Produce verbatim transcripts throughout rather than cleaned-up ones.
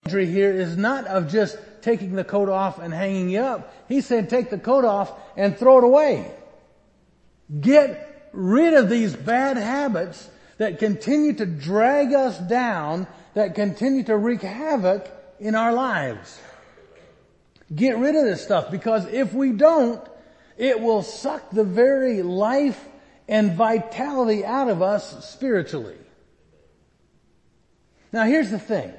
imagery here is not of just taking the coat off and hanging you up. He said take the coat off and throw it away. Get rid of these bad habits that continue to drag us down, that continue to wreak havoc in our lives. Get rid of this stuff, because if we don't, it will suck the very life and vitality out of us spiritually. Now here's the thing.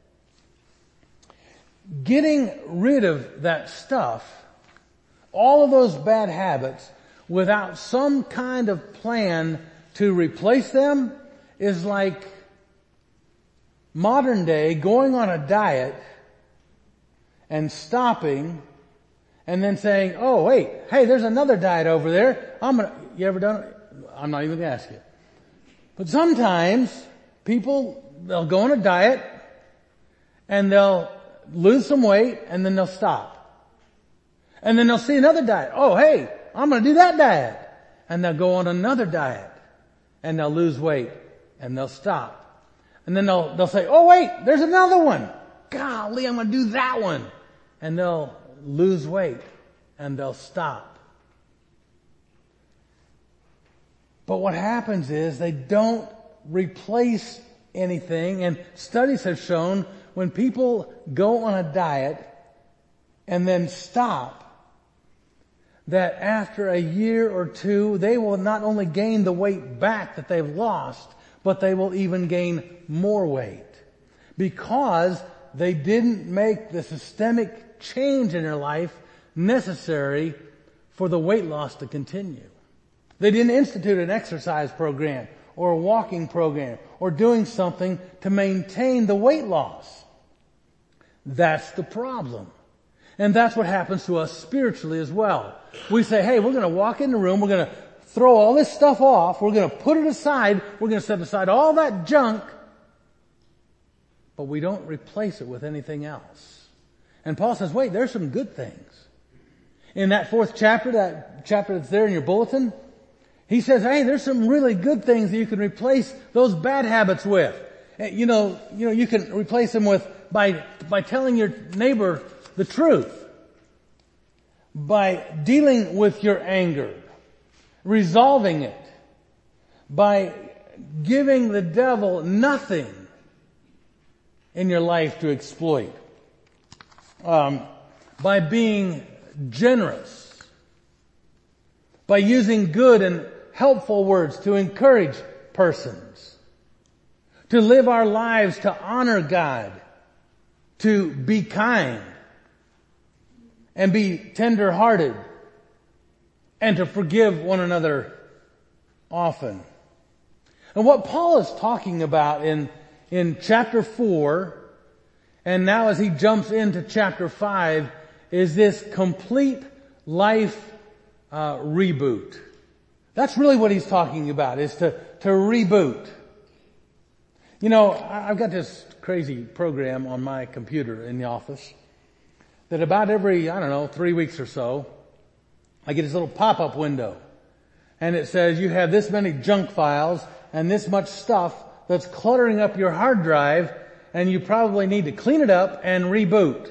Getting rid of that stuff, all of those bad habits, without some kind of plan to replace them is like modern day going on a diet and stopping and then saying, oh wait, hey, there's another diet over there. I'm gonna, you ever done it? I'm not even gonna ask you. But sometimes people, they'll go on a diet and they'll lose some weight and then they'll stop. And then they'll see another diet. Oh hey, I'm gonna do that diet. And they'll go on another diet and they'll lose weight and they'll stop. And then they'll, they'll say, oh wait, there's another one. Golly, I'm gonna do that one. And they'll lose weight and they'll stop. But what happens is they don't replace anything, and studies have shown when people go on a diet and then stop, that after a year or two, they will not only gain the weight back that they've lost, but they will even gain more weight. Because they didn't make the systemic change in their life necessary for the weight loss to continue. They didn't institute an exercise program or a walking program or doing something to maintain the weight loss. That's the problem. And that's what happens to us spiritually as well. We say, hey, we're going to walk in the room, we're going to throw all this stuff off, we're going to put it aside, we're going to set aside all that junk, but we don't replace it with anything else. And Paul says, wait, there's some good things. In that fourth chapter, that chapter that's there in your bulletin, he says, hey, there's some really good things that you can replace those bad habits with. You know, you know, you can replace them with by, by telling your neighbor the truth, by dealing with your anger, resolving it, by giving the devil nothing in your life to exploit, um, by being generous, by using good and helpful words to encourage persons, to live our lives to honor God, to be kind and be tender-hearted, and to forgive one another often. And what Paul is talking about in, in chapter four, and now as he jumps into chapter five, is this complete life uh, reboot. That's really what he's talking about, is to, to reboot. You know, I've got this crazy program on my computer in the office that about every, I don't know, three weeks or so, I get this little pop-up window. And it says you have this many junk files and this much stuff that's cluttering up your hard drive, and you probably need to clean it up and reboot.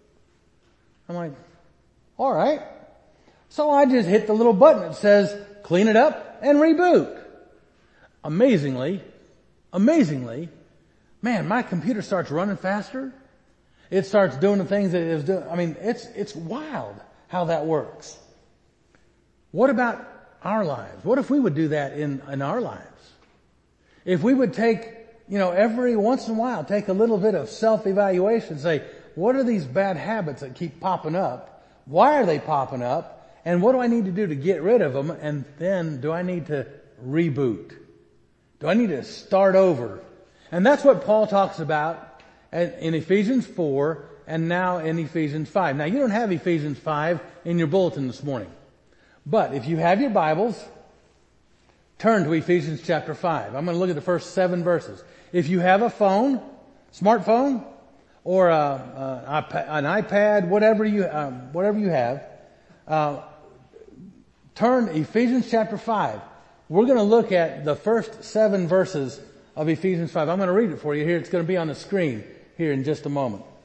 I'm like, all right. So I just hit the little button that says clean it up and reboot. Amazingly, amazingly, man, my computer starts running faster. It starts doing the things that it was doing. I mean, it's, it's wild how that works. What about our lives? What if we would do that in, in our lives? If we would take, you know, every once in a while, take a little bit of self-evaluation, say, what are these bad habits that keep popping up? Why are they popping up? And what do I need to do to get rid of them? And then do I need to reboot? Do I need to start over? And that's what Paul talks about in Ephesians four and now in Ephesians five. Now, you don't have Ephesians five in your bulletin this morning. But if you have your Bibles, turn to Ephesians chapter five. I'm going to look at the first seven verses. If you have a phone, smartphone, or a, a, an iPad, whatever you um, whatever you have, uh, turn to Ephesians chapter five. We're going to look at the first seven verses of Ephesians five. I'm going to read it for you here. It's going to be on the screen here in just a moment.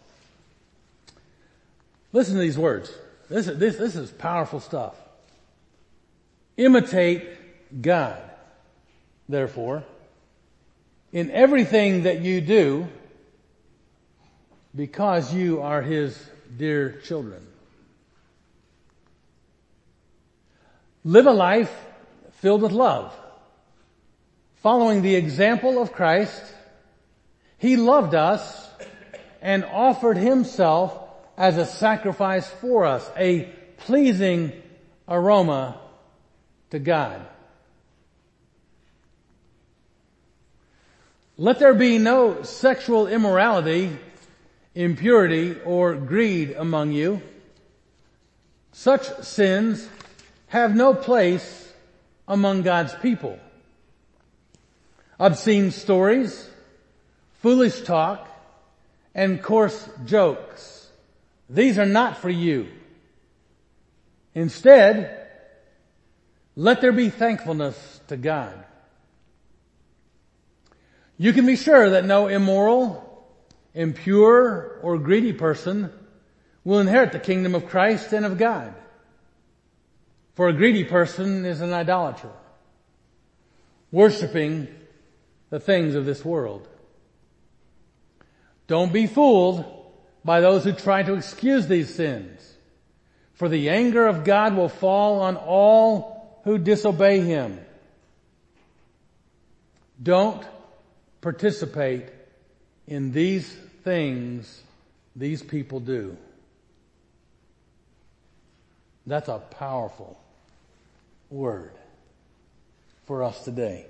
Listen to these words. This is, this, this is powerful stuff. Imitate God, therefore, in everything that you do, because you are His dear children. Live a life filled with love. Following the example of Christ, He loved us and offered Himself as a sacrifice for us, a pleasing aroma to God. Let there be no sexual immorality, impurity, or greed among you. Such sins have no place among God's people. Obscene stories, foolish talk, and coarse jokes, these are not for you. Instead, let there be thankfulness to God. You can be sure that no immoral, impure, or greedy person will inherit the kingdom of Christ and of God. For a greedy person is an idolater, worshiping the things of this world. Don't be fooled by those who try to excuse these sins, for the anger of God will fall on all who disobey Him. Don't participate in these things these people do. That's a powerful word for us today.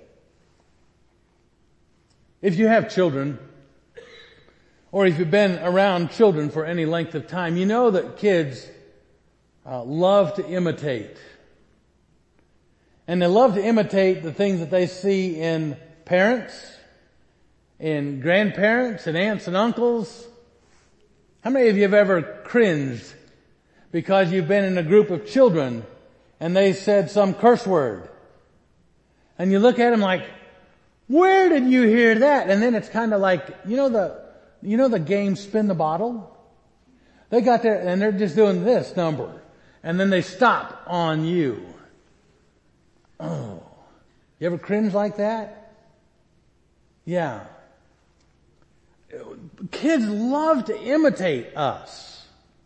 If you have children, or if you've been around children for any length of time, you know that kids uh, love to imitate. And they love to imitate the things that they see in parents, in grandparents, and aunts and uncles. How many of you have ever cringed because you've been in a group of children and they said some curse word? And you look at them like, where did you hear that? And then it's kind of like, you know the, you know the game Spin the Bottle? They got there and they're just doing this number. And then they stop on you. Oh. You ever cringe like that? Yeah. Kids love to imitate us.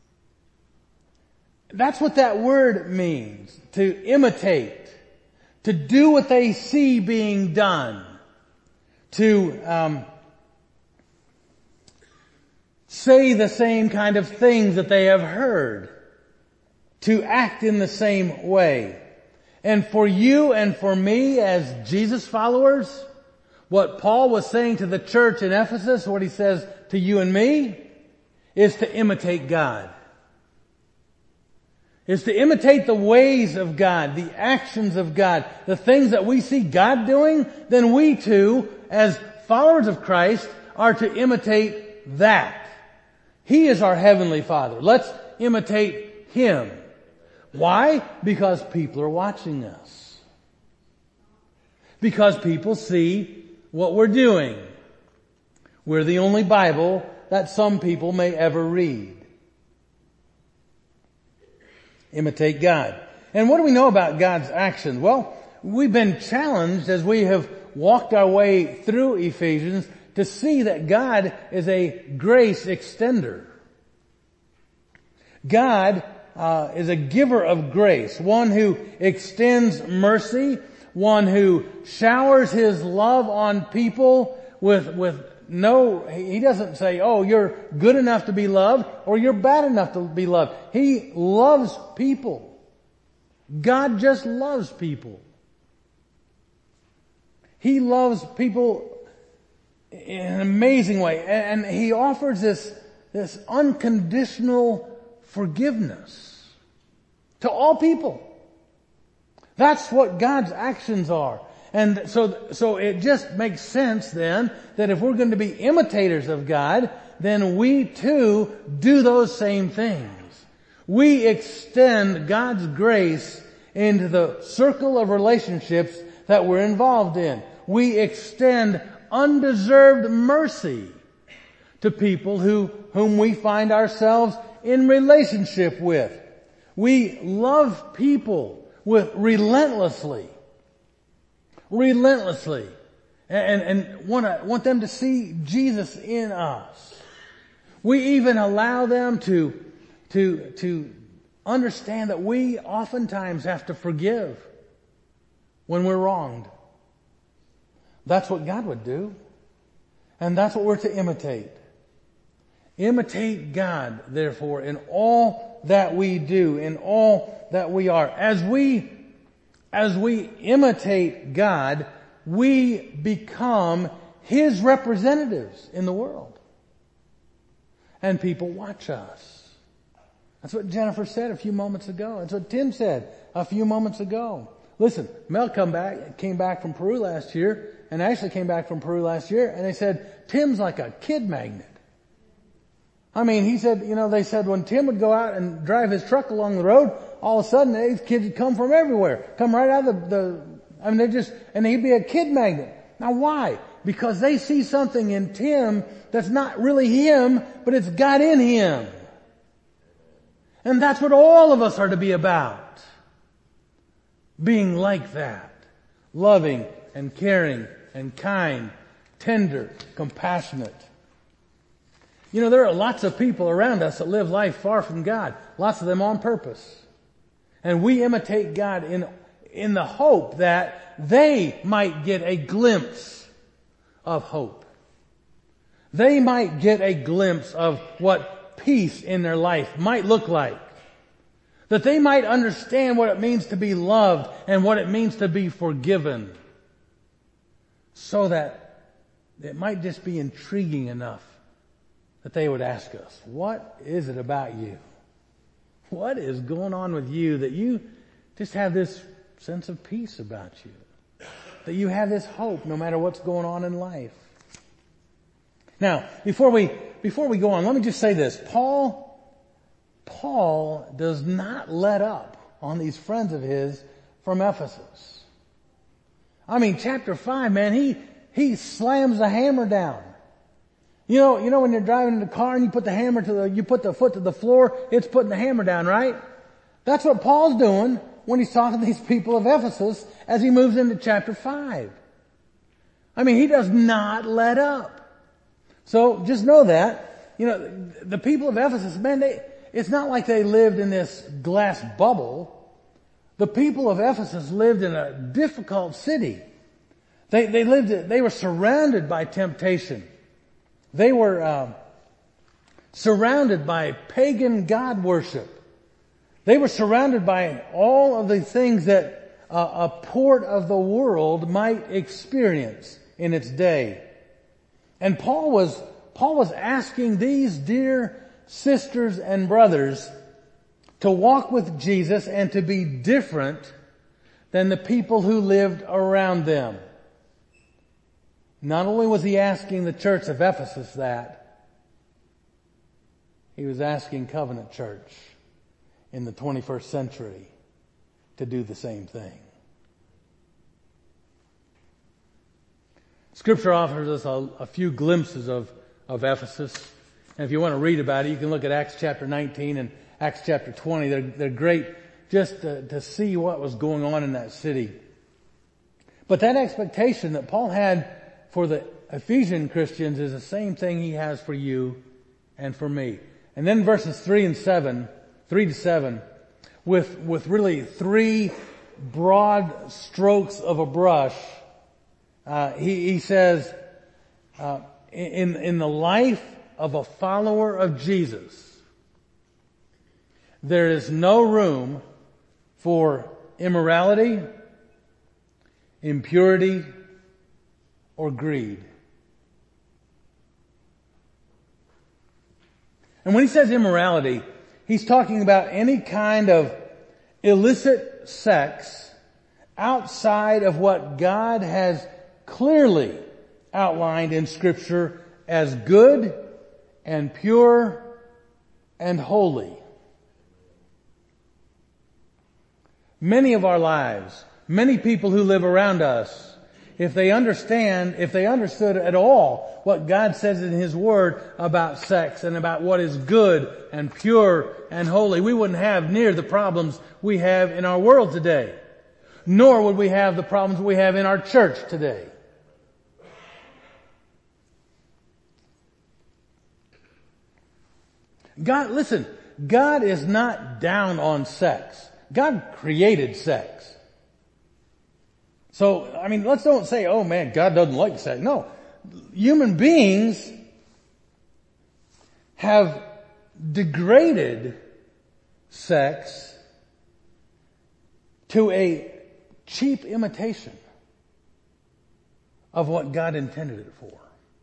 That's what that word means. To imitate. To do what they see being done. To um, say the same kind of things that they have heard. To act in the same way. And for you and for me as Jesus followers, what Paul was saying to the church in Ephesus, what he says to you and me, is to imitate God. Is to imitate the ways of God, the actions of God, the things that we see God doing, then we too, as followers of Christ, are to imitate that. He is our Heavenly Father. Let's imitate Him. Why? Because people are watching us. Because people see what we're doing. We're the only Bible that some people may ever read. Imitate God. And what do we know about God's actions? Well, we've been challenged as we have walked our way through Ephesians to see that God is a grace extender. God uh, is a giver of grace, one who extends mercy, one who showers His love on people with, with no, He doesn't say, oh, you're good enough to be loved or you're bad enough to be loved. He loves people. God just loves people. He loves people in an amazing way. And He offers this, this unconditional forgiveness to all people. That's what God's actions are. And so, so it just makes sense then that if we're going to be imitators of God, then we too do those same things. We extend God's grace into the circle of relationships that we're involved in. We extend undeserved mercy to people who, whom we find ourselves in relationship with. We love people with relentlessly. Relentlessly. And, and, and want, to, want them to see Jesus in us. We even allow them to, to, to understand that we oftentimes have to forgive when we're wronged. That's what God would do. And that's what we're to imitate. Imitate God, therefore, in all that we do, in all that we are. As we, as we imitate God, we become His representatives in the world. And people watch us. That's what Jennifer said a few moments ago. That's what Tim said a few moments ago. Listen, Mel come back, came back from Peru last year, and Ashley came back from Peru last year, and they said, Tim's like a kid magnet. I mean, he said, you know, they said when Tim would go out and drive his truck along the road, all of a sudden these kids would come from everywhere. Come right out of the, the I mean, they just, and he'd be a kid magnet. Now why? Because they see something in Tim that's not really him, but it's God in him. And that's what all of us are to be about. Being like that. Loving and caring and kind, tender, compassionate. You know, there are lots of people around us that live life far from God. Lots of them on purpose. And we imitate God in, in the hope that they might get a glimpse of hope. They might get a glimpse of what peace in their life might look like. That they might understand what it means to be loved and what it means to be forgiven. So that it might just be intriguing enough that they would ask us, what is it about you? What is going on with you that you just have this sense of peace about you? That you have this hope no matter what's going on in life. Now, before we, before we go on, let me just say this. Paul, Paul does not let up on these friends of his from Ephesus. I mean, chapter five, man, he, he slams the hammer down. You know, you know when you're driving in the car and you put the hammer to the, you put the foot to the floor, it's putting the hammer down, right? That's what Paul's doing when he's talking to these people of Ephesus as he moves into chapter five. I mean, he does not let up. So just know that, you know, the people of Ephesus, man, they, it's not like they lived in this glass bubble. The people of Ephesus lived in a difficult city. They, they lived, they were surrounded by temptation. They were uh, surrounded by pagan god worship. They were surrounded by all of the things that uh, a port of the world might experience in its day. And Paul was Paul was asking these dear sisters and brothers to walk with Jesus and to be different than the people who lived around them. Not only was he asking the church of Ephesus that, he was asking Covenant Church in the twenty-first century to do the same thing. Scripture offers us a, a few glimpses of, of Ephesus. And if you want to read about it, you can look at Acts chapter nineteen and Acts chapter twenty. They're, they're great just to, to see what was going on in that city. But that expectation that Paul had for the Ephesian Christians is the same thing he has for you and for me. And then verses three and seven, three to seven, with, with really three broad strokes of a brush, uh, he, he says, uh, in, in the life of a follower of Jesus, there is no room for immorality, impurity, or greed. And when he says immorality, he's talking about any kind of illicit sex outside of what God has clearly outlined in Scripture as good and pure and holy. Many of our lives, many people who live around us if they understand, if they understood at all what God says in His Word about sex and about what is good and pure and holy, we wouldn't have near the problems we have in our world today. Nor would we have the problems we have in our church today. God, listen, God is not down on sex. God created sex. So, I mean, let's don't say, oh man, God doesn't like sex. No. Human beings have degraded sex to a cheap imitation of what God intended it for.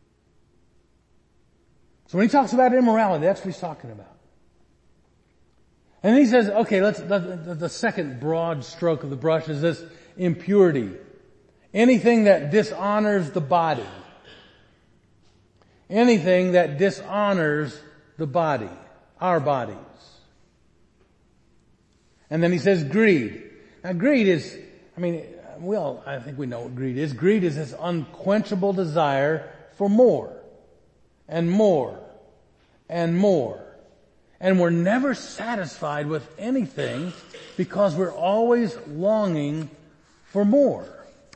So when he talks about immorality, that's what he's talking about. And then he says, okay, let's, the, the second broad stroke of the brush is this impurity. Anything that dishonors the body. Anything that dishonors the body, our bodies. And then he says greed. Now greed is, I mean, we all, I think we know what greed is. Greed is this unquenchable desire for more and more and more. And we're never satisfied with anything because we're always longing for more.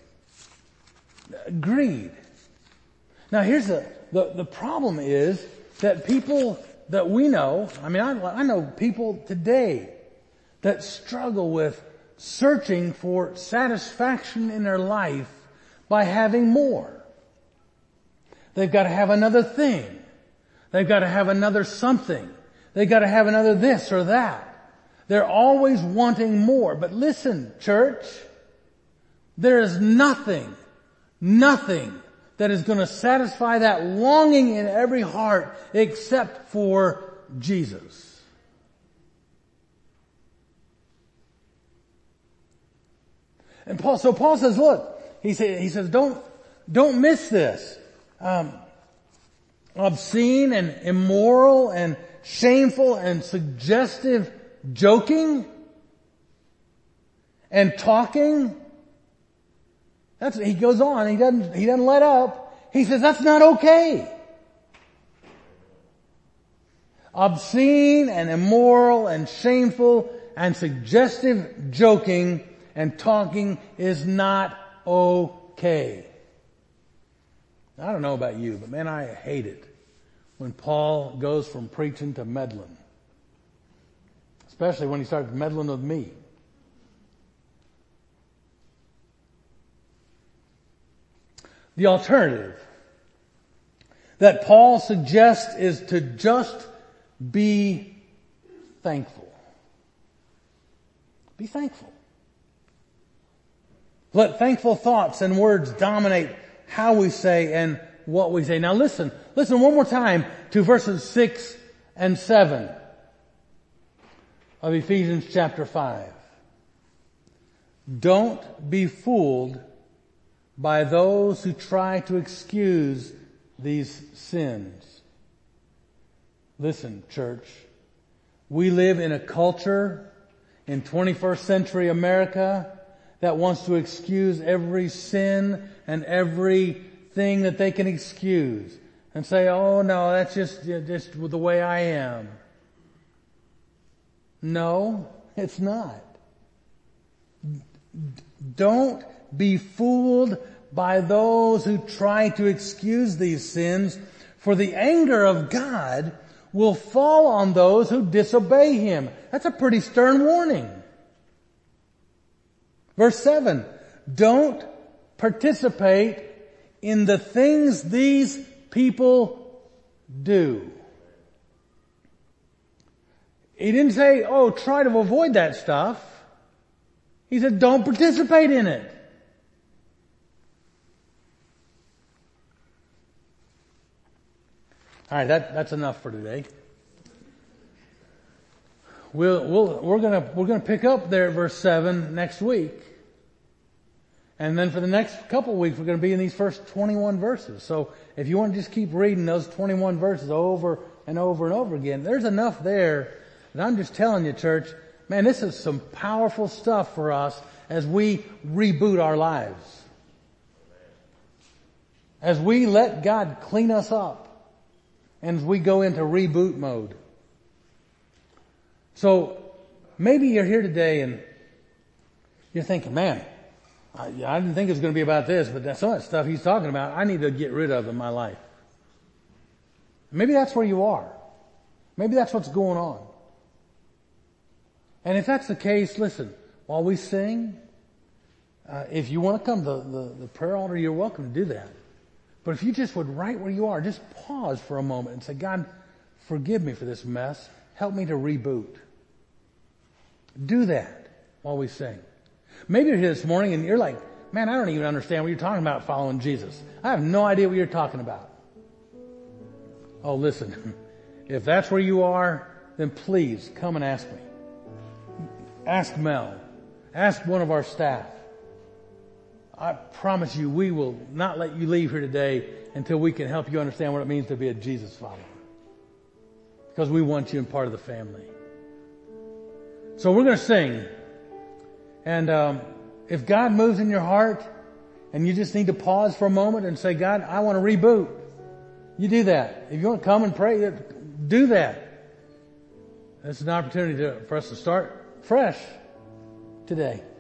Greed. Now here's the, the, the problem is that people that we know, I mean, I, I know people today that struggle with searching for satisfaction in their life by having more. They've got to have another thing. They've got to have another something. They've got to have another this or that. They're always wanting more. But listen, church, there is nothing, nothing that is going to satisfy that longing in every heart except for Jesus. And Paul, so Paul says, look, he says, he says, don't, don't miss this. Um, obscene and immoral and shameful and suggestive joking and talking. That's, he goes on, he doesn't, he doesn't let up. He says that's not okay. Obscene and immoral and shameful and suggestive joking and talking is not okay. I don't know about you, but man, I hate it when Paul goes from preaching to meddling. Especially when he starts meddling with me. The alternative that Paul suggests is to just be thankful. Be thankful. Let thankful thoughts and words dominate how we say and what we say. Now listen, listen one more time to verses six and seven of Ephesians chapter five. Don't be fooled by those who try to excuse these sins. Listen, church, we live in a culture in twenty-first century America that wants to excuse every sin and everything that they can excuse and say, oh no, that's just, just the way I am. No, it's not. Don't be fooled by those who try to excuse these sins, for the anger of God will fall on those who disobey Him. That's a pretty stern warning. Verse seven, don't participate in the things these people do. He didn't say, oh, try to avoid that stuff. He said, don't participate in it. All right, that, that's enough for today. We'll, we'll, we're gonna, we're gonna pick up there at verse seven next week. And then for the next couple of weeks, we're going to be in these first twenty-one verses. So if you want to just keep reading those twenty-one verses over and over and over again, there's enough there. And I'm just telling you, church, man, this is some powerful stuff for us as we reboot our lives. as we let God clean us up and as we go into reboot mode. So maybe you're here today and you're thinking, man, I, I didn't think it was going to be about this, but that's some of that stuff he's talking about I need to get rid of in my life. Maybe that's where you are. Maybe that's what's going on. And if that's the case, listen, while we sing, uh, if you want to come to the, the prayer altar, you're welcome to do that. But if you just would, right where you are, just pause for a moment and say, God, forgive me for this mess. Help me to reboot. Do that while we sing. Maybe you're here this morning and you're like, man, I don't even understand what you're talking about following Jesus. I have no idea what you're talking about. Oh, listen, if that's where you are, then please come and ask me. Ask Mel. Ask one of our staff. I promise you, we will not let you leave here today until we can help you understand what it means to be a Jesus follower. Because we want you in part of the family. So we're going to sing. And um, if God moves in your heart and you just need to pause for a moment and say, God, I want to reboot. You do that. If you want to come and pray, do that. It's an opportunity to, for us to start fresh today.